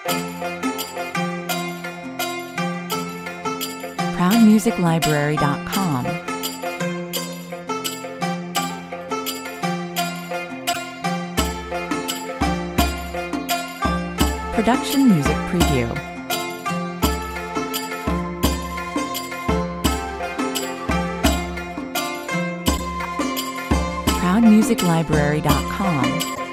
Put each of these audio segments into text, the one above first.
ProudMusicLibrary.com. Production Music Preview. ProudMusicLibrary.com.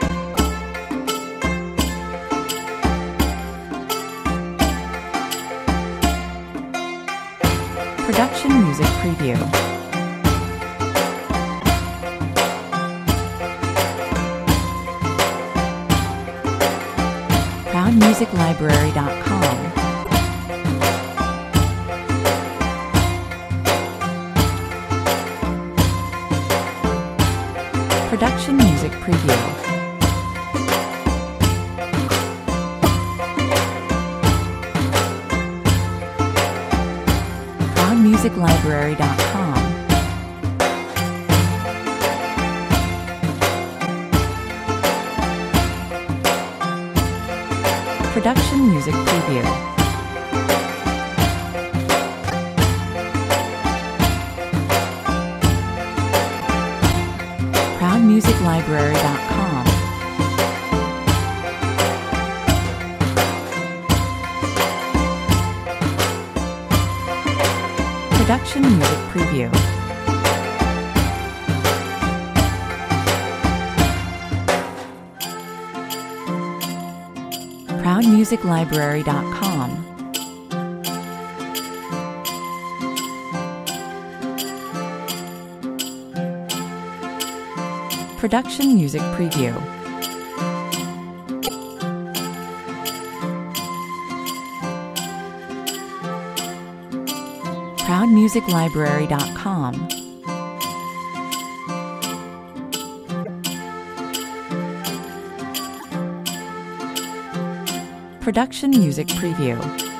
Production Music Preview. ProudMusicLibrary.com. Production Music Preview. ProudMusicLibrary.com. Production Music Preview. ProudMusicLibrary.com. Production Music Preview. ProudMusicLibrary.com. Production Music Preview. ProudMusicLibrary.com. Production Music Preview.